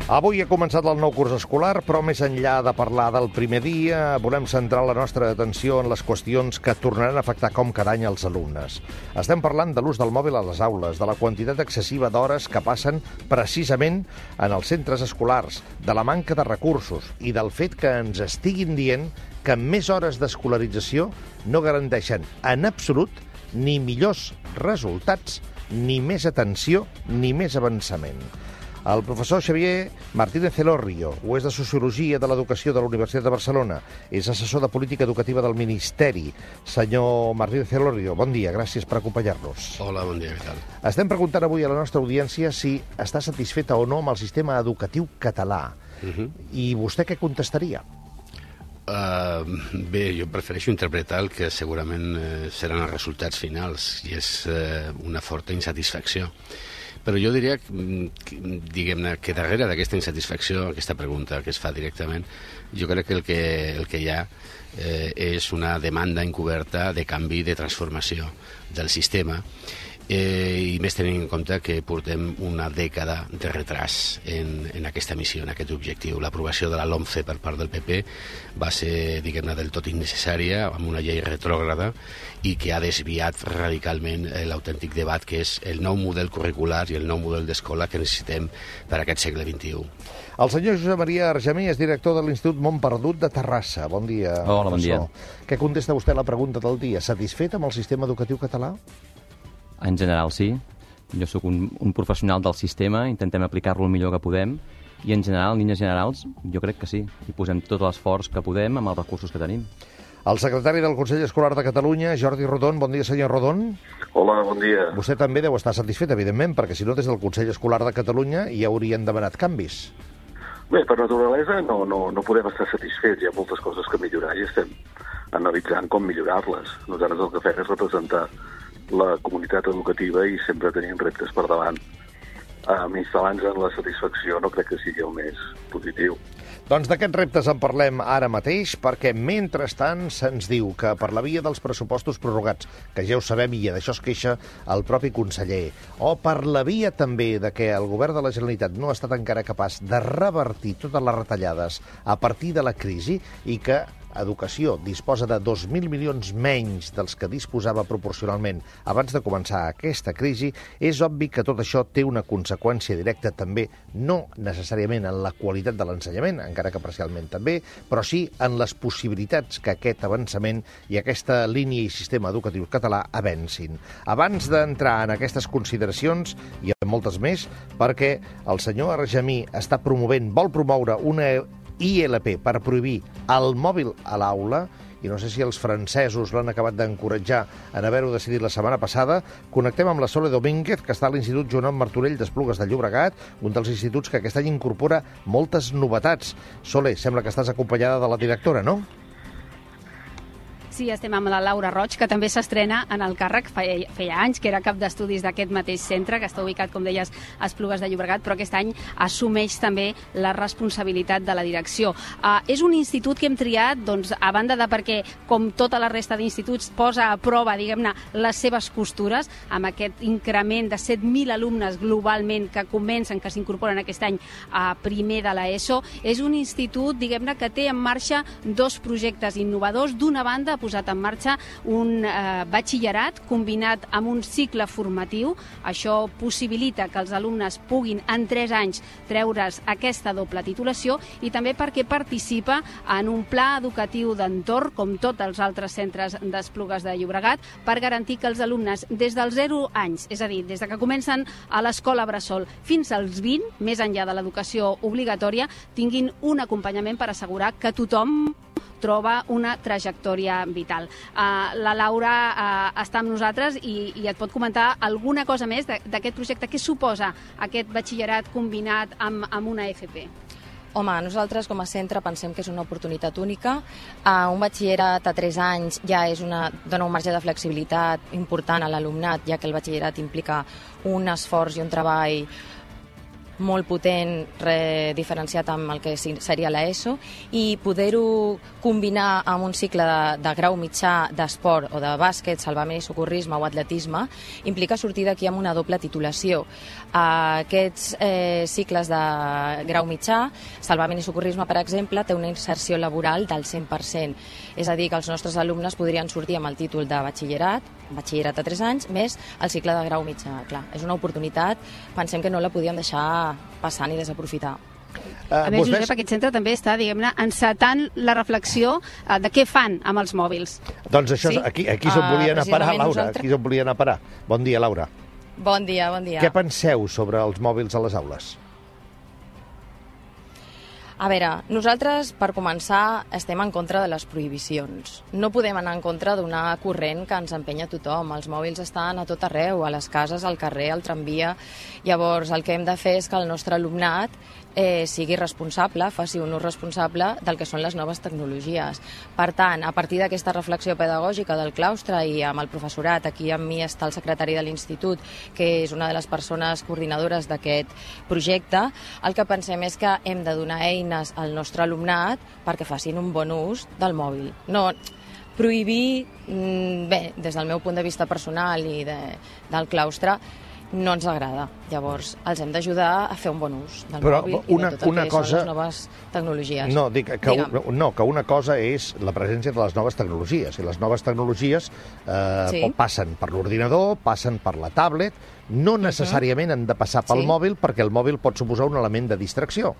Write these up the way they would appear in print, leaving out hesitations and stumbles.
Avui ha començat el nou curs escolar, però més enllà de parlar del primer dia, volem centrar la nostra atenció en les qüestions que tornaran a afectar com cada any els alumnes. Estem parlant de l'ús del mòbil a les aules, de la quantitat excessiva d'hores que passen precisament en els centres escolars, de la manca de recursos i del fet que ens estiguin dient que més hores d'escolarització no garanteixen en absolut ni millors resultats, ni més atenció, ni més avançament. El professor Xavier Martínez Elorrio ho és de Sociologia de l'Educació de la Universitat de Barcelona. És assessor de Política Educativa del Ministeri. Senyor Martínez Elorrio, bon dia, gràcies per acompanyar-nos. Hola, bon dia, què tal? Estem preguntant avui a la nostra audiència si està satisfeta o no amb el sistema educatiu català. I vostè què contestaria? Bé, jo prefereixo interpretar el que segurament seran els resultats finals, i és una forta insatisfacció. Però jo diria, diguem-ne, que darrere d'aquesta insatisfacció, aquesta pregunta que es fa directament, jo crec que el que hi ha és una demanda encoberta de canvi, de transformació del sistema, i més tenint en compte que portem una dècada de retras en aquesta missió, en aquest objectiu. L'aprovació de la LOMCE per part del PP va ser, diguem-ne, del tot innecessària, amb una llei retrògrada, i que ha desviat radicalment l'autèntic debat, que és el nou model curricular i el nou model d'escola que necessitem per a aquest segle XXI. El senyor Josep Maria Argemí és director de l'Institut Montperdut de Terrassa. Bon dia, Hola, bon dia. Què contesta vostè a la pregunta del dia? Satisfet amb el sistema educatiu català? En general, sí. Jo sóc un professional del sistema, intentem aplicar-lo el millor que podem, i en general, en línies generals, jo crec que sí. Hi posem tot l'esforç que podem amb els recursos que tenim. El secretari del Consell Escolar de Catalunya, Jordi Rodon. Bon dia, senyor Rodon. Hola, bon dia. Vostè també deu estar satisfet, evidentment, perquè si no, des del Consell Escolar de Catalunya hi haurien demanat canvis. Bé, per naturalesa no podem estar satisfets. Hi ha moltes coses que millorar i estem analitzant com millorar-les. Nosaltres el que fem és representar la comunitat educativa i sempre tenim reptes per davant. Instal·lant-nos en la satisfacció no crec que sigui el més positiu. Doncs d'aquests reptes en parlem ara mateix, perquè mentrestant se'ns diu que per la via dels pressupostos prorrogats, que ja ho sabem i d'això es queixa el propi conseller, o per la via també de que el govern de la Generalitat no ha estat encara capaç de revertir totes les retallades a partir de la crisi i que Educació disposa de 2.000 milions menys dels que disposava proporcionalment abans de començar aquesta crisi, és obvi que tot això té una conseqüència directa també, no necessàriament en la qualitat de l'ensenyament, encara que parcialment també, però sí en les possibilitats que aquest avançament i aquesta línia i sistema educatiu català avancin. Abans d'entrar en aquestes consideracions, i en moltes més, perquè el senyor Argemí vol promoure una ILP per prohibir el mòbil a l'aula, i no sé si els francesos l'han acabat d'encoratjar en haver-ho decidit la setmana passada. Connectem amb la Sole Domínguez, que està a l'Institut Joan Martorell d'Esplugues de Llobregat, un dels instituts que aquest any incorpora moltes novetats. Sole, sembla que estàs acompanyada de la directora, no? Sí, estem amb la Laura Roig, que també s'estrena en el càrrec. Feia anys que era cap d'estudis d'aquest mateix centre, que està ubicat, com deies, a Esplugues de Llobregat, però aquest any assumeix també la responsabilitat de la direcció. És un institut que hem triat, doncs, a banda de perquè, com tota la resta d'instituts, posa a prova, diguem-ne, les seves costures, amb aquest increment de 7.000 alumnes globalment que comencen, que s'incorporen aquest any a primer de l'ESO. És un institut, diguem-ne, que té en marxa dos projectes innovadors. D'una banda, ha posat en marxa un batxillerat combinat amb un cicle formatiu. Això possibilita que els alumnes puguin en 3 anys treure's aquesta doble titulació, i també perquè participa en un pla educatiu d'entorn, com tots els altres centres d'Esplugues de Llobregat, per garantir que els alumnes des dels 0 anys, és a dir, des de que comencen a l'escola bressol fins als 20, més enllà de l'educació obligatòria, tinguin un acompanyament per assegurar que tothom troba una trajectòria vital. La Laura està amb nosaltres i et pot comentar alguna cosa més d'aquest projecte. Què suposa aquest batxillerat combinat amb una FP? Home, nosaltres com a centre pensem que és una oportunitat única. Un batxillerat a 3 anys ja dona un marge de flexibilitat important a l'alumnat, ja que el batxillerat implica un esforç i un treball molt potent diferenciat amb el que seria l'ESO, i poder-ho combinar amb un cicle de grau mitjà d'esport o de bàsquet, salvament i socorrisme o atletisme, implica sortir d'aquí amb una doble titulació. Aquests cicles de grau mitjà, salvament i socorrisme, per exemple, té una inserció laboral del 100%. És a dir, que els nostres alumnes podrien sortir amb el títol de batxillerat a 3 anys, més el cicle de grau mitjà. Clar, és una oportunitat, pensem que no la podíem deixar passar ni desaprofitar. A més, Josep, aquest centre també està, diguem-ne, encetant la reflexió de què fan amb els mòbils. Doncs això, aquí és on volien a parar, Laura. Aquí és on volien a parar. Bon dia, Laura. Bon dia, bon dia. Què penseu sobre els mòbils a les aules? A veure, nosaltres, per començar, estem en contra de les prohibicions. No podem anar en contra d'una corrent que ens empenya tothom. Els mòbils estan a tot arreu, a les cases, al carrer, al tramvia. Llavors, el que hem de fer és que el nostre alumnat sigui responsable, faci un ús responsable del que són les noves tecnologies. Per tant, a partir d'aquesta reflexió pedagògica del claustre i amb el professorat, aquí amb mi està el secretari de l'institut, que és una de les persones coordinadores d'aquest projecte, el que pensem és que hem de donar eines al nostre alumnat perquè facin un bon ús del mòbil. No prohibir, bé, des del meu punt de vista personal i del claustre, no ens agrada. Llavors, els hem d'ajudar a fer un bon ús del mòbil i de tot el que són les noves tecnologies. No, dic que una cosa és la presència de les noves tecnologies, i les noves tecnologies passen per l'ordinador, passen per la tablet, no necessàriament han de passar pel mòbil, perquè el mòbil pot suposar un element de distracció.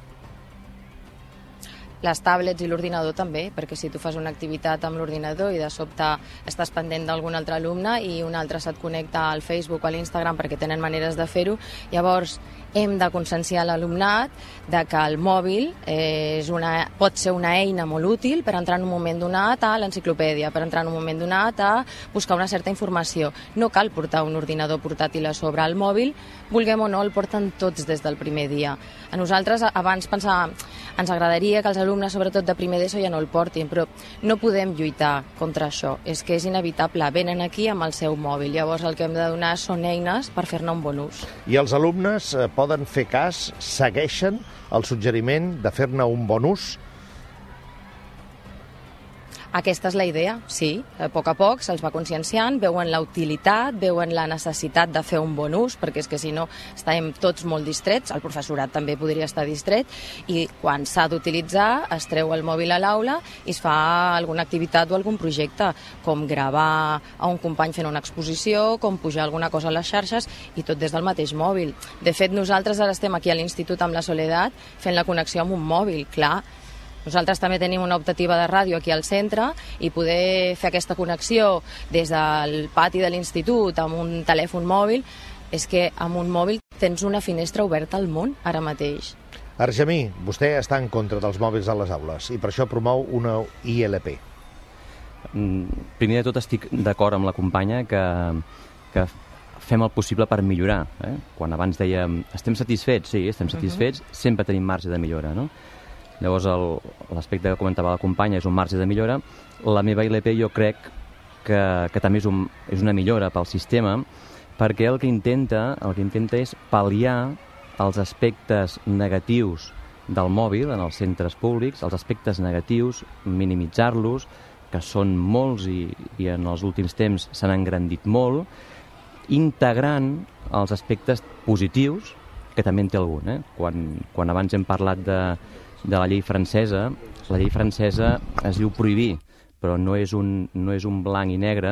Les tablets i l'ordinador també, perquè si tu fas una activitat amb l'ordinador i de sobte estàs pendent d'algun altre alumne i un altre se't connecta al Facebook o a l'Instagram perquè tenen maneres de fer-ho, llavors hem de conscienciar l'alumnat de que el mòbil pot ser una eina molt útil per entrar en un moment donat a l'enciclopèdia, per entrar en un moment donat a buscar una certa informació. No cal portar un ordinador portàtil a sobre el mòbil, vulguem o no, el porten tots des del primer dia. A nosaltres abans pensàvem, ens agradaria que els alumnes, sobretot de primer d'ESO, ja no el portin, però no podem lluitar contra això. És que és inevitable. Venen aquí amb el seu mòbil. Llavors el que hem de donar són eines per fer-ne un bon ús. I els alumnes poden fer cas, segueixen el suggeriment de fer-ne un bon ús? Aquesta és la idea, sí. A poc se'ls va conscienciant, veuen la utilitat, veuen la necessitat de fer un bon ús, perquè és que si no estem tots molt distrets, el professorat també podria estar distret, i quan s'ha d'utilitzar es treu el mòbil a l'aula i es fa alguna activitat o algun projecte, com gravar a un company fent una exposició, com pujar alguna cosa a les xarxes, i tot des del mateix mòbil. De fet, nosaltres ara estem aquí a l'Institut amb la Soledat fent la connexió amb un mòbil, clar. Nosaltres també tenim una optativa de ràdio aquí al centre i poder fer aquesta connexió des del pati de l'institut amb un telèfon mòbil, és que amb un mòbil tens una finestra oberta al món ara mateix. Argemí, vostè està en contra dels mòbils a les aules i per això promou una ILP. Primer de tot estic d'acord amb la companya que fem el possible per millorar. Quan abans dèiem estem satisfets, sí, estem satisfets, sempre tenim marge de millora, no? Llavors, l'aspecte que comentava la companya és un marge de millora. La meva ILP jo crec que també és una millora pel sistema, perquè el que intenta és pal·liar els aspectes negatius del mòbil en els centres públics, els aspectes negatius, minimitzar-los, que són molts i en els últims temps s'han engrandit molt, integrant els aspectes positius, que també en té algun. Quan abans hem parlat de la llei francesa es diu prohibir, però no és un blanc i negre,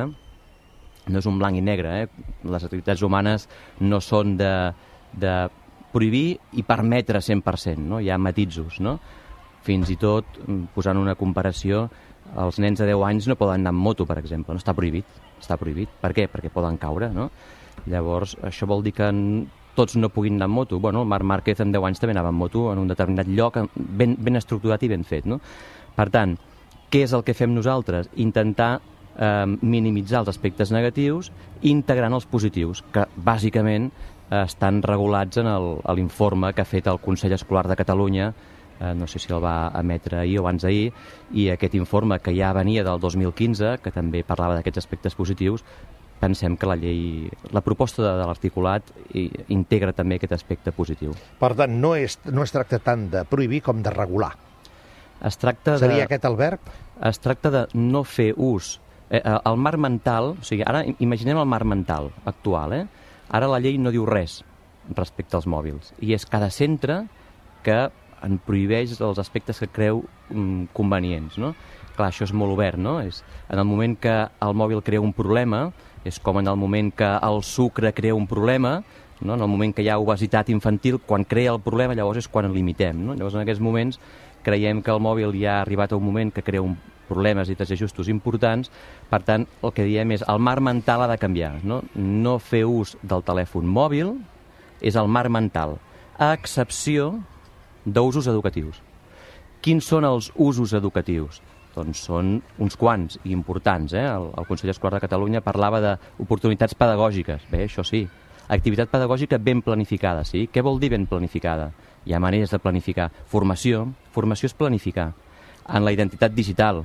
Les activitats humanes no són de prohibir i permetre 100%, no? Hi ha matisos, no? Fins i tot, posant una comparació, els nens de 10 anys no poden anar amb moto, per exemple, no? Està prohibit. Per què? Perquè poden caure, no? Llavors, això vol dir que tots no puguin anar amb moto. Bueno, el Marc Márquez en 10 anys també anava amb moto en un determinat lloc ben estructurat i ben fet, no? Per tant, què és el que fem nosaltres? Intentar minimitzar els aspectes negatius integrant els positius, que bàsicament estan regulats en l'informe que ha fet el Consell Escolar de Catalunya, no sé si el va emetre ahir o abans d'ahir, i aquest informe que ja venia del 2015, que també parlava d'aquests aspectes positius, pensem que la proposta de l'articulat integra també aquest aspecte positiu. Per tant, no es tracta tant de prohibir com de regular. Seria aquest el verb? Es tracta de no fer ús. El marc mental, o sigui, ara imaginem el marc mental actual, Ara la llei no diu res respecte als mòbils, i és cada centre que en prohibeix els aspectes que creu convenients, no? Clar, això és molt obert, no? En el moment que el mòbil crea un problema, és com en el moment que el sucre crea un problema, no? En el moment que hi ha obesitat infantil, quan crea el problema, llavors és quan el limitem, no? Llavors, en aquests moments, creiem que el mòbil ja ha arribat a un moment que crea problemes i desajustos importants. Per tant, el que diem és el marc mental ha de canviar, no? No fer ús del telèfon mòbil és el marc mental, a excepció d'usos educatius. Quins són els usos educatius? Doncs són uns quants i importants. El Consell Escolar de Catalunya parlava d'oportunitats pedagògiques. Bé, això sí. Activitat pedagògica ben planificada, sí? Què vol dir ben planificada? Hi ha maneres de planificar. Formació és planificar. En la identitat digital,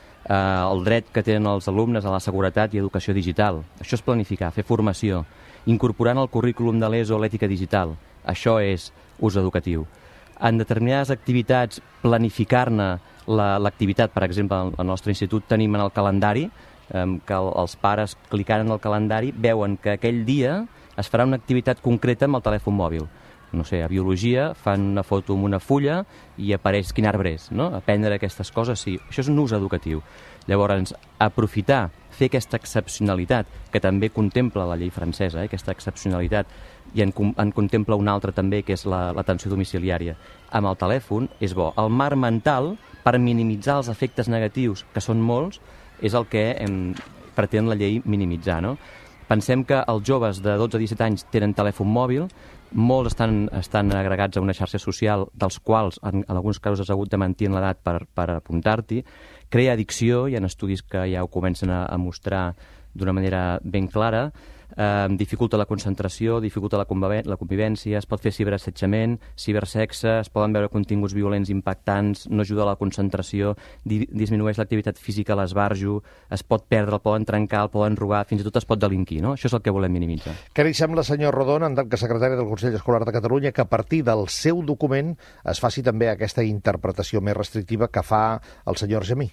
el dret que tenen els alumnes a la seguretat i educació digital. Això és planificar, fer formació. Incorporant al currículum de l'ESO l'ètica digital. Això és ús educatiu. En determinades activitats, planificar-ne l'activitat. Per exemple, al nostre institut tenim en el calendari que els pares clicant en el calendari veuen que aquell dia es farà una activitat concreta amb el telèfon mòbil. No sé, a biologia fan una foto amb una fulla i apareix quin arbre és, no? Aprendre aquestes coses, sí. Això és un ús educatiu. Llavors, aprofitar, fer aquesta excepcionalitat, que també contempla la llei francesa, aquesta excepcionalitat, i en contempla una altra també, que és l'atenció domiciliària, amb el telèfon, és bo. El marc mental, per minimitzar els efectes negatius, que són molts, és el que pretén la llei minimitzar, no? Pensem que els joves de 12 a 17 anys tenen telèfon mòbil, molts estan agregats a una xarxa social, dels quals en alguns casos has hagut de mentir en l'edat per apuntar-t'hi. Crea addicció, hi ha estudis que ja ho comencen a mostrar d'una manera ben clara, dificulta la concentració, dificulta la convivència, es pot fer ciberassetjament, cibersexe, es poden veure continguts violents impactants, no ajuda a la concentració, disminueix l'activitat física a l'esbarjo, es pot perdre, el poden trencar, el poden robar, fins i tot es pot delinquir, no? Això és el que volem minimitzar. Què li sembla, senyor Rodon, en tant que secretari del Consell Escolar de Catalunya, que a partir del seu document es faci també aquesta interpretació més restrictiva que fa el senyor Gemí?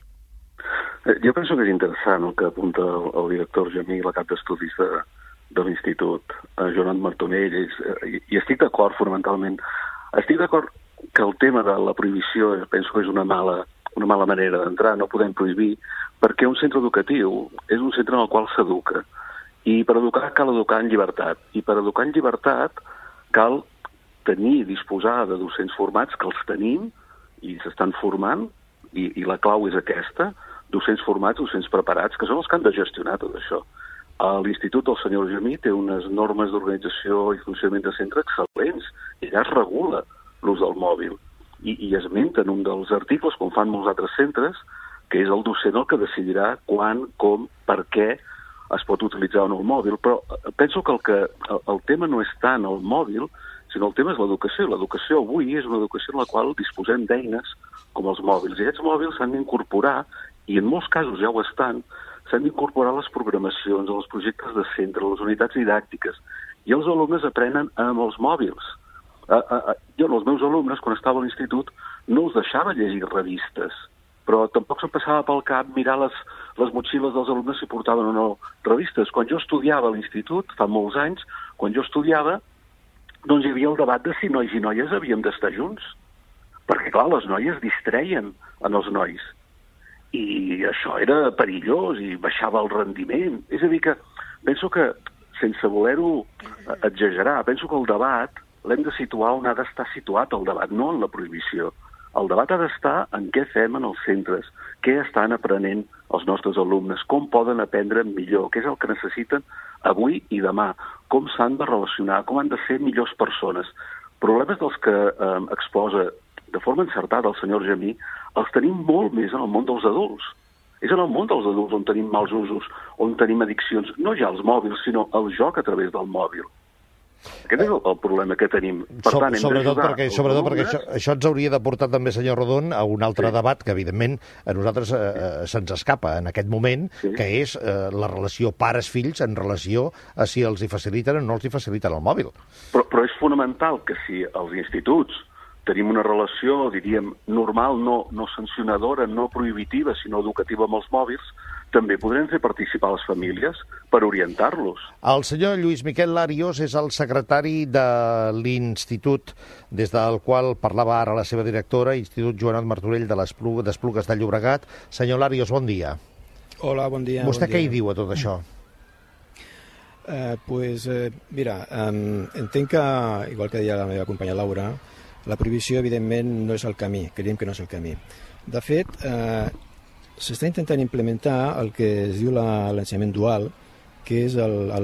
Jo penso que és interessant el que apunta el director Gemí, la cap d'estudis de l'Institut, Joan Martorell, i estic d'acord fonamentalment. Estic d'acord que el tema de la prohibició penso que és una mala manera d'entrar, no podem prohibir, perquè un centre educatiu és un centre en el qual s'educa. I per educar cal educar en llibertat. I per educar en llibertat cal tenir, disposar de docents formats, que els tenim i s'estan formant, i la clau és aquesta, docents formats, docents preparats, que són els que han de gestionar tot això. L'Institut del senyor Gemí té unes normes d'organització i funcionament de centre excel·lents, i allà es regula l'ús del mòbil. I esmenten un dels articles, com fan molts altres centres, que és el docent el que decidirà quan, com, per què es pot utilitzar o no el mòbil. Però penso que el tema no és tant el mòbil, sinó el tema és l'educació. L'educació avui és una educació en la qual disposem d'eines com els mòbils. I aquests mòbils s'han d'incorporar, i en molts casos ja ho estan, s'han d'incorporar les programacions, els projectes de centre, les unitats didàctiques, i els alumnes aprenen amb els mòbils. Jo, els meus alumnes, quan estava a l'institut, no els deixava llegir revistes, però tampoc se'm passava pel cap mirar les motxilles dels alumnes si portaven o no revistes. Quan jo estudiava a l'institut, fa molts anys, quan jo estudiava, doncs hi havia el debat de si nois i noies havíem d'estar junts. Perquè, clar, les noies distreien en els nois. I això era perillós i baixava el rendiment. És a dir que penso que, sense voler-ho exagerar, penso que el debat l'hem de situar on ha d'estar situat el debat, no en la prohibició. El debat ha d'estar en què fem en els centres, què estan aprenent els nostres alumnes, com poden aprendre millor, què és el que necessiten avui i demà, com s'han de relacionar, com han de ser millors persones. Problemes dels que exposa de forma encertada el senyor Gemí, els tenim molt més en el món dels adults. És en el món dels adults on tenim mals usos, on tenim addiccions, no ja als mòbils, sinó el joc a través del mòbil. Aquest és el problema que tenim. Per tant, sobretot perquè això ens hauria de portar també, senyor Rodon, a un altre debat que, evidentment, a nosaltres se'ns escapa en aquest moment, que és la relació pares-fills en relació a si els hi faciliten o no els hi faciliten el mòbil. Però és fonamental que si els instituts tenim una relació, diríem, normal, no sancionadora, no prohibitiva, sinó educativa amb els mòbils, també podrem fer participar les famílies per orientar-los. El senyor Lluís Miquel Larios és el secretari de l'Institut, des del qual parlava ara la seva directora, Institut Joanot Martorell d'Esplugues de Llobregat. Senyor Larios, bon dia. Hola, bon dia. Vostè què hi diu a tot això? Mira, entenc que, igual que deia la meva companya Laura, la prohibició, evidentment, no és el camí. Creiem que no és el camí. De fet, s'està intentant implementar el que es diu l'ensenyament dual, que és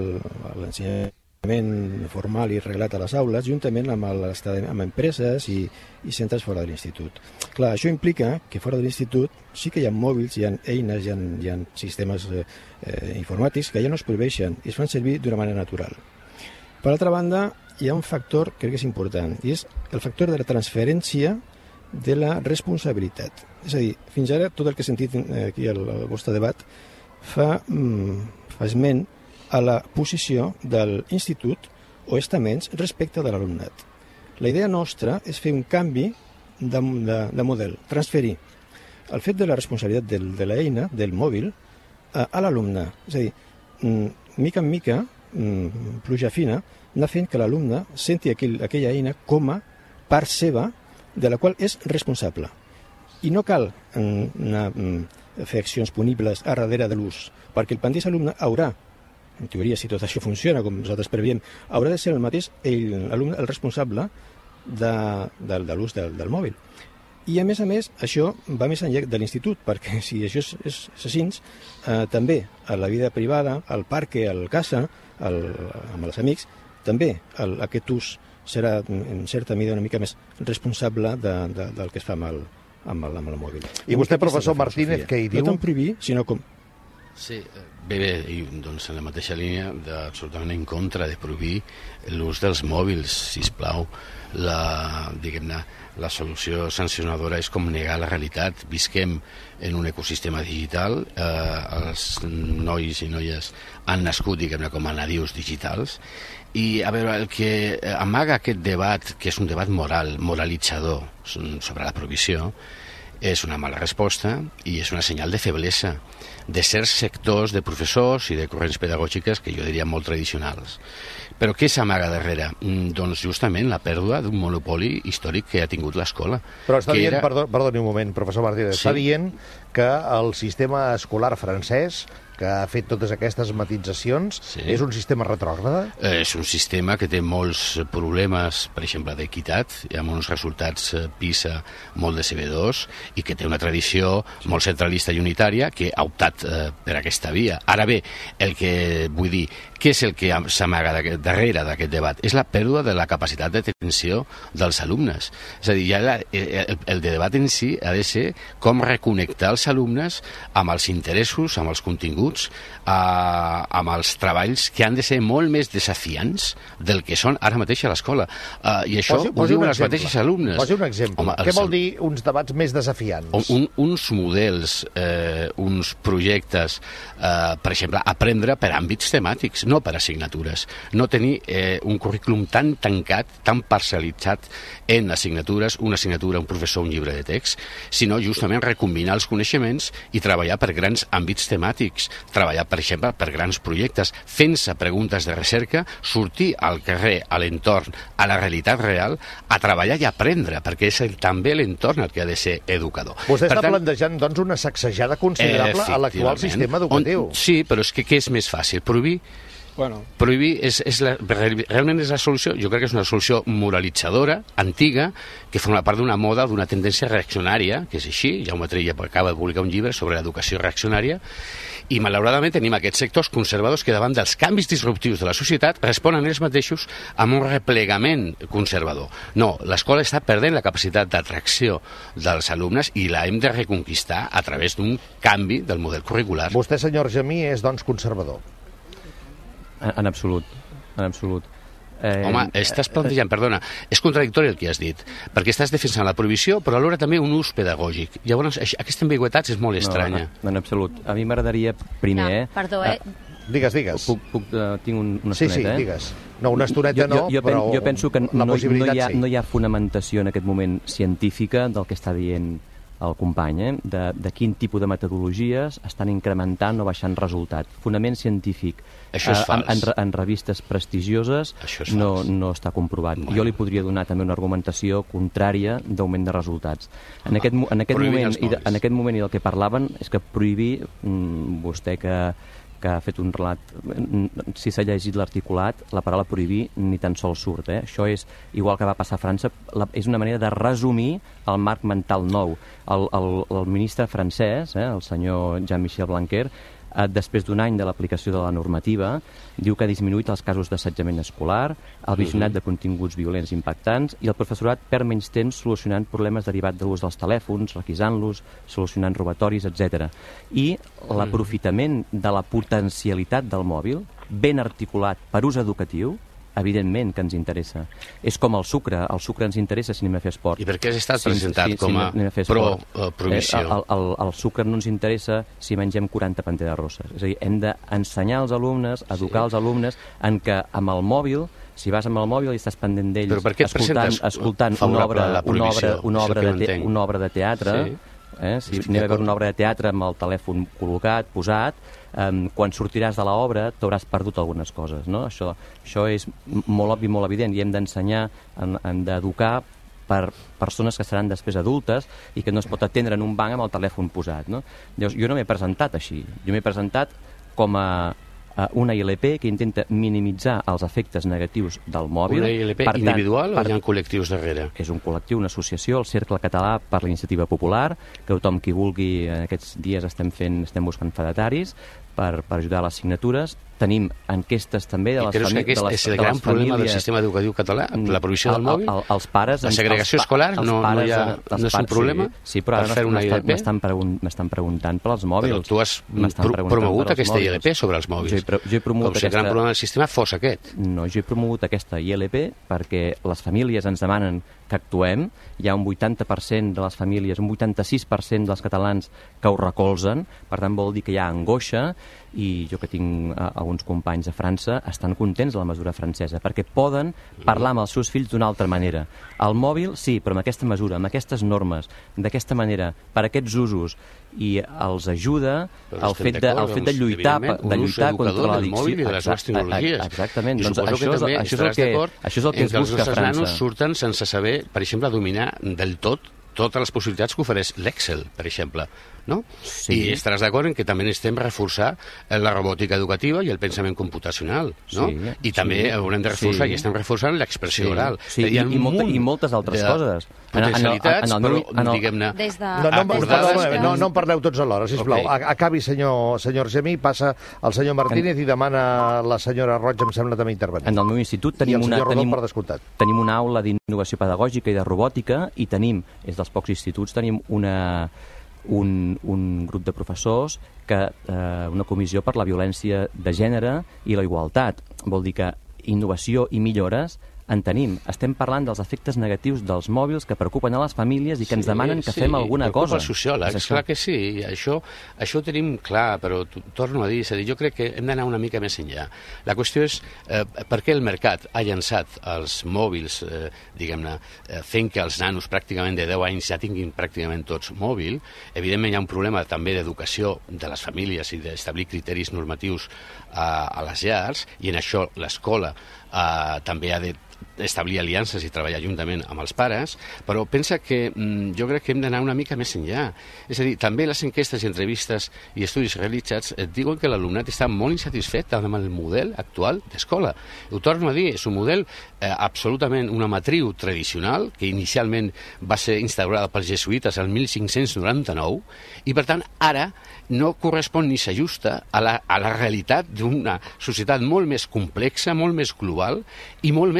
l'ensenyament formal i reglat a les aules, juntament amb empreses i centres fora de l'institut. Clar, això implica que fora de l'institut sí que hi ha mòbils, hi ha eines, hi ha sistemes informàtics que ja no es prohibeixen i es fan servir d'una manera natural. Per altra banda, hi ha un factor que crec que és important, i és el factor de la transferència de la responsabilitat. És a dir, fins ara tot el que he sentit aquí al vostre debat fa esment a la posició de l'institut o estaments respecte de l'alumnat. La idea nostra és fer un canvi de model, transferir el fet de la responsabilitat de l'eina, del mòbil, a l'alumne. És a dir, mica en mica, pluja fina, anar fent que l'alumne senti aquella eina com a part seva de la qual és responsable. I no cal fer accions punibles a darrere de l'ús, perquè el mateix alumne haurà, en teoria, si tot això funciona, com nosaltres preveiem, haurà de ser el mateix l'alumne el responsable de l'ús del mòbil. I, a més, això va més enllà de l'institut, perquè si això és així, també a la vida privada, al parc, al casa, amb els amics, també aquest ús serà, en certa mida, una mica més responsable del que es fa amb el mòbil. I vostè, professor Martínez, què hi diu? No tant prohibir, sinó com... Sí, bé, i doncs en la mateixa línia absolutament en contra de prohibir l'ús dels mòbils, sisplau. Diguem-ne, la solució sancionadora és com negar la realitat. Visquem en un ecosistema digital, els nois i noies han nascut, diguem-ne, com a nadius digitals, i a veure, el que amaga aquest debat, que és un debat moralitzador sobre la prohibició, és una mala resposta i és una senyal de feblesa de certs sectors de professors i de corrents pedagògiques que jo diria molt tradicionals. Però què s'amaga darrere? Doncs justament la pèrdua d'un monopoli històric que ha tingut l'escola. Però està dient, perdoni un moment, professor Martínez, està dient que el sistema escolar francès, que ha fet totes aquestes matitzacions, és un sistema retrògrada? És un sistema que té molts problemes, per exemple, d'equitat, amb uns resultats PISA molt decebedors, i que té una tradició molt centralista i unitària que ha optat per aquesta via. Ara bé, el que vull dir, què és el que s'amaga darrere d'aquest debat? És la pèrdua de la capacitat d'atenció dels alumnes. És a dir, ja el debat en si ha de ser com reconnectar els alumnes amb els interessos, amb els continguts, amb els treballs que han de ser molt més desafiants del que són ara mateix a l'escola. I això ho diuen els mateixos alumnes. Posi un exemple. Què vol dir uns debats més desafiants? Uns models, uns projectes, per exemple, aprendre per àmbits temàtics, no per assignatures. No tenir un currículum tan tancat, tan parcialitzat en assignatures, una assignatura, un professor, un llibre de text, sinó justament recombinar els coneixements i treballar per grans àmbits temàtics, treballar, per exemple, per grans projectes, fent-se preguntes de recerca, sortir al carrer, a l'entorn, a la realitat real, a treballar i aprendre, perquè és també l'entorn el que ha de ser educador. Vostè està plantejant, doncs, una sacsejada considerable a l'actual sistema educatiu. Sí, però és que què és més fàcil? Prohibir? Prohibir realment és la solució. Jo crec que és una solució moralitzadora, antiga, que forma part d'una moda, d'una tendència reaccionària, que és així. Jaume Trilla acaba de publicar un llibre sobre l'educació reaccionària, i malauradament tenim aquests sectors conservadors que davant dels canvis disruptius de la societat responen ells mateixos amb un replegament conservador. No, l'escola està perdent la capacitat d'atracció dels alumnes i la hem de reconquistar a través d'un canvi del model curricular. Vostè, senyor Gemí, és, doncs, conservador. En absolut, en absolut. Home, estàs plantejant, perdona, és contradictori el que has dit, perquè estàs defensant la prohibició, però alhora també un ús pedagògic. Llavors, aquesta ambigüitat és molt estranya. No, en absolut. A mi m'agradaria primer... Perdó, Digues. Tinc una estoneta, Sí, digues. No, una estoneta no, però jo penso que no hi ha fonamentació en aquest moment científica del que està dient el company, de quin tipus de metodologies estan incrementant o baixant resultat. Fonament científic. Això és fals. En revistes prestigioses no està comprovat. Jo li podria donar també una argumentació contrària d'augment de resultats. En aquest moment i del que parlaven és que prohibir, vostè que ha fet un relat, si s'ha llegit l'articulat, la paraula prohibir ni tan sols surt. Això és, igual que va passar a França, és una manera de resumir el marc mental nou. El ministre francès, el senyor Jean-Michel Blanquer, després d'un any de l'aplicació de la normativa, diu que ha disminuït els casos d'assetjament escolar, el visionat de continguts violents impactants i el professorat perd menys temps solucionant problemes derivats de l'ús dels telèfons, requisant-los, solucionant robatoris, etc. I l'aprofitament de la potencialitat del mòbil, ben articulat per ús educatiu, evidentment que ens interessa. És com el sucre ens interessa si anem a fer esport. I per què has estat presentat com a pro-prohibició? El sucre no ens interessa si mengem 40 panteres rosses. És a dir, hem d'ensenyar als alumnes, educar els alumnes en què amb el mòbil, si vas amb el mòbil i estàs pendent d'ells escoltant una obra de teatre, si anem a veure una obra de teatre amb el telèfon col·locat, posat, quan sortiràs de l'obra t'hauràs perdut algunes coses, no? Això és molt obvi, molt evident, i hem d'ensenyar, hem d'educar per persones que seran després adultes i que no es pot atendre en un banc amb el telèfon posat, no? Llavors, jo no m'he presentat així, jo m'he presentat com a una ILP que intenta minimitzar els efectes negatius del mòbil. Una ILP individual o hi ha col·lectius darrere? És un col·lectiu, una associació, el Cercle Català per la Iniciativa Popular, que tothom qui vulgui, en aquests dies estem buscant fedataris per ajudar a les signatures. Tenim enquestes també de les famílies. I creus que aquest és el gran problema del sistema educatiu català? La prohibició del mòbil? Els pares... La segregació escolar no és un problema? Sí, però ara m'estan preguntant pels mòbils. Però tu has promogut aquesta ILP sobre els mòbils. Jo he promogut com si el gran problema del sistema fos aquest. No, jo he promogut aquesta ILP perquè les famílies ens demanen que actuem. Hi ha un 80% de les famílies, un 86% dels catalans que ho recolzen. Per tant, vol dir que hi ha angoixa, i jo que tinc alguns companys a França estan contents de la mesura francesa perquè poden parlar amb els seus fills d'una altra manera. El mòbil, sí, però amb aquesta mesura, amb aquestes normes, d'aquesta manera, per aquests usos, i els ajuda el fet de lluitar contra l'addicció. Exactament. Això és el que es busca a França. Els nanos surten sense saber, per exemple, dominar del tot totes les possibilitats que ofereix l'Excel, per exemple, no? Sí. I estaràs d'acord en que també necessitem reforçar la robòtica educativa i el pensament computacional, no? Sí, i també haurem de reforçar, i estem reforçant l'expressió oral. Sí, i moltes altres coses. Potencialitats, però diguem-ne... No en parleu tots alhora, sisplau. Acabi, senyor Gemí, passa el senyor Martínez i demana la senyora Roig, em sembla, també intervenir. En el meu institut tenim una aula d'innovació pedagògica i de robòtica, i tenim, és dels pocs instituts, tenim un grup de professors una comissió per la violència de gènere i la igualtat. Vol dir que innovació i millores en tenim. Estem parlant dels efectes negatius dels mòbils que preocupen a les famílies i que ens demanen que fem alguna cosa. Preocupa els sociòlegs, clar que sí. Això ho tenim clar, però torno a dir, jo crec que hem d'anar una mica més enllà. La qüestió és per què el mercat ha llançat els mòbils, diguem-ne, fent que els nanos pràcticament de 10 anys ja tinguin pràcticament tots mòbil. Evidentment hi ha un problema també d'educació de les famílies i d'establir criteris normatius a les llars, i en això l'escola també ha d'establir aliances i treballar juntament amb els pares, però pensa que jo crec que hem d'anar una mica més enllà. És a dir, també les enquestes i entrevistes i estudis realitzats et diuen que l'alumnat està molt insatisfet amb el model actual d'escola. Ho torno a dir, és un model absolutament una matriu tradicional que inicialment va ser instaurada pels jesuïtes el 1599 i, per tant, ara no correspon ni s'ajusta a la realitat d'una societat molt més complexa, molt més global i molt més digitalitzada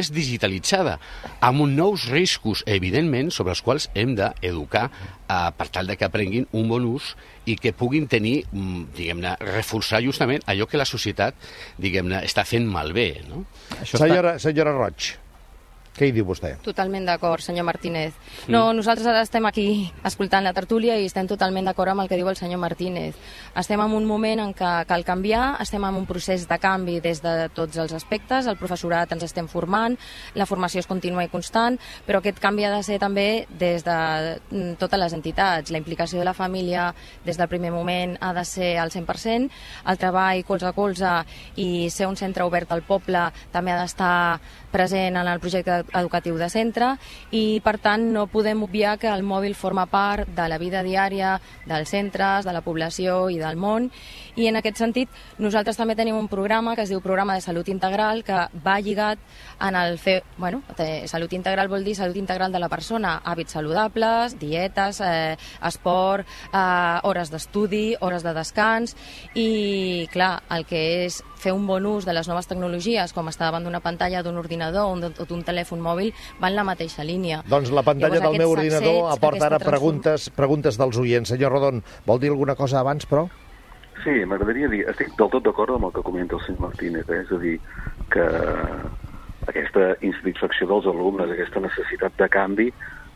digitalitzada, amb uns nous riscos, evidentment, sobre els quals hem d'educar per tal de que aprenguin un bon ús i que puguin tenir, diguem-ne, reforçar justament allò que la societat, diguem-ne, està fent malbé, no? Senyora Roig, què hi diu vostè? Totalment d'acord, senyor Martínez. No, nosaltres ara estem aquí escoltant la tertúlia i estem totalment d'acord amb el que diu el senyor Martínez. Estem en un moment en què cal canviar, estem en un procés de canvi des de tots els aspectes, el professorat ens estem formant, la formació és contínua i constant, però aquest canvi ha de ser també des de totes les entitats. La implicació de la família des del primer moment ha de ser al 100%, el treball colze a colze i ser un centre obert al poble també ha d'estar present en el projecte educatiu de centre i, per tant, no podem obviar que el mòbil forma part de la vida diària dels centres, de la població i del món. I, en aquest sentit, nosaltres també tenim un programa que es diu Programa de Salut Integral, que va lligat en el fer... Bueno, salut integral vol dir salut integral de la persona, hàbits saludables, dietes, esport, hores d'estudi, hores de descans i, clar, el que és fer un bon ús de les noves tecnologies, com estar davant d'una pantalla d'un ordinador o d'un telèfon mòbil, va en la mateixa línia. Doncs la pantalla del meu ordinador aporta ara preguntes dels oients. Senyor Rodon, vol dir alguna cosa abans, però? Sí, m'agradaria dir, estic del tot d'acord amb el que comenta el senyor Martínez, és a dir, que aquesta insatisfacció dels alumnes, aquesta necessitat de canvi,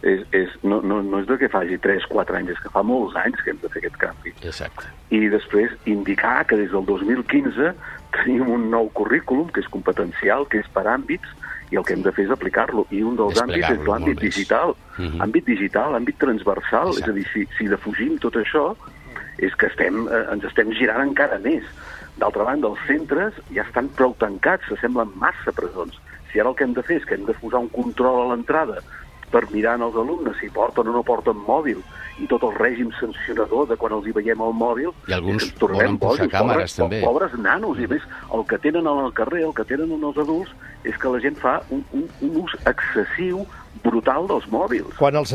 no és de que faci 3-4 anys, és que fa molts anys que hem de fer aquest canvi. Exacte. I després indicar que des del 2015 tenim un nou currículum que és competencial, que és per àmbits, i el que hem de fer és aplicar-lo. I un dels àmbits és l'àmbit digital. Àmbit digital, àmbit transversal. Exacte. És a dir, si defugim tot això, és que ens estem girant encara més. D'altra banda, els centres ja estan prou tancats, s'assemblen massa presons. Si ara el que hem de fer és que hem de posar un control a l'entrada per mirar els alumnes si porten o no porten mòbil i tot el règim sancionador de quan els hi veiem al mòbil. I alguns volen posar càmeres, també. Pobres nanos, i a més, el que tenen al carrer, el que tenen els adults, és que la gent fa un ús excessiu, brutal dels mòbils. Quan el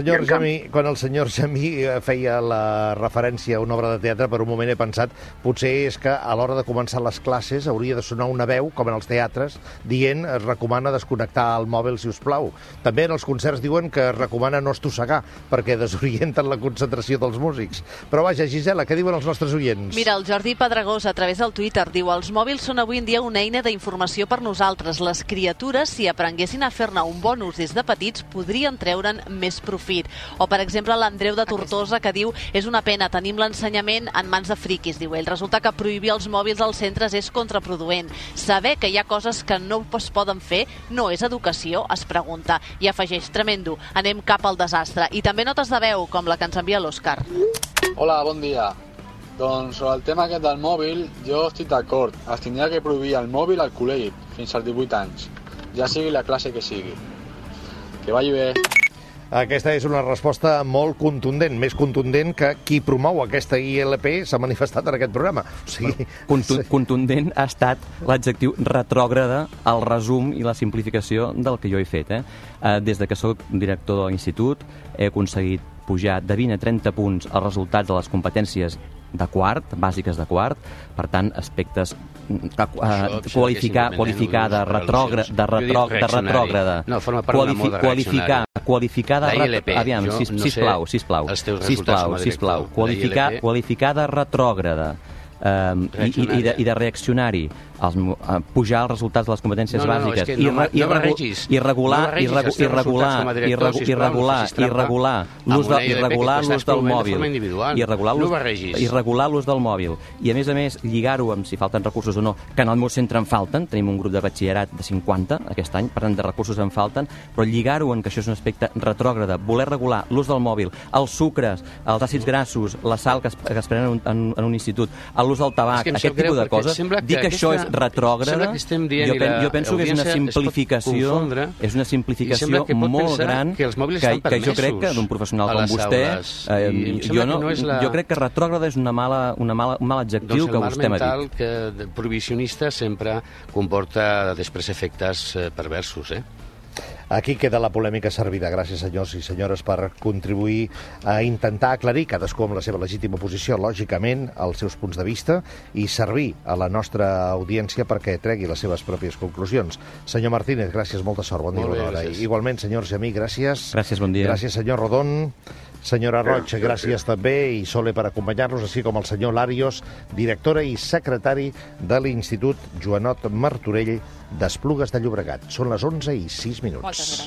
senyor Jamí feia la referència a una obra de teatre, per un moment he pensat, potser és que a l'hora de començar les classes hauria de sonar una veu, com en els teatres, dient es recomana desconnectar el mòbil, si us plau. També en els concerts diuen que es recomana no estossegar, perquè desorienten la concentració dels músics. Però vaja, Gisela, què diuen els nostres oients? Mira, el Jordi Pedregós, a través del Twitter, diu: els mòbils són avui en dia una eina d'informació per nosaltres. Les criatures, si aprenguessin a fer-ne un bon ús des de petits, podrien treure'n més profit. O, per exemple, l'Andreu de Tortosa, que diu: és una pena, tenim l'ensenyament en mans de friquis, diu ell. Resulta que prohibir els mòbils als centres és contraproduent. Saber que hi ha coses que no es poden fer no és educació, es pregunta. I afegeix: tremendo, anem cap al desastre. I també notes de veu, com la que ens envia l'Òscar. Hola, bon dia. Doncs sobre el tema aquest del mòbil, jo estic d'acord. Es tindria que prohibir el mòbil al col·legi fins als 18 anys, ja sigui la classe que sigui. Que vagi bé. Aquesta és una resposta molt contundent, més contundent que qui promou aquesta ILP s'ha manifestat en aquest programa. O sigui... Contundent ha estat l'adjectiu retrògrada, el resum i la simplificació del que jo he fet. Des de que soc director de l'institut he aconseguit pujar de 20 a 30 punts els resultats de les competències de quart, bàsiques de quart, per tant, aspectes qualificar de retrògrada, no, forma part d'una moda reaccionària. Qualificar de retrògrada i de reaccionari, pujar els resultats de les competències bàsiques i regular l'ús del mòbil i, a més, lligar-ho amb si falten recursos o no, que en el meu centre en falten. Tenim un grup de batxillerat de 50 aquest any, per tant, de recursos en falten, però lligar-ho en que això és un aspecte retrògrada, voler regular l'ús del mòbil, els sucres, els àcids grassos, la sal que es prenen en un institut, l'ús del tabac, aquest tipus de coses, dir que això és retrògrada, jo penso que és una simplificació molt gran que jo crec que d'un professional com vostè, jo crec que retrògrada és un mal adjectiu que vostè m'ha dit. Que prohibicionista sempre comporta després efectes perversos, Aquí queda la polèmica servida. Gràcies, senyors i senyores, per contribuir a intentar aclarir, cadascú amb la seva legítima posició, lògicament, els seus punts de vista i servir a la nostra audiència perquè tregui les seves pròpies conclusions. Senyor Martínez, gràcies, molta sort, bon dia, bona hora. Igualment, senyors i amics, gràcies. Gràcies, bon dia. Gràcies, senyor Rodon. Senyora Roig, gràcies també, i Sole per acompanyar-nos, així com el senyor Larios, directora i secretari de l'Institut Joanot Martorell d'Esplugues de Llobregat. Són les 11:06. Moltes gràcies.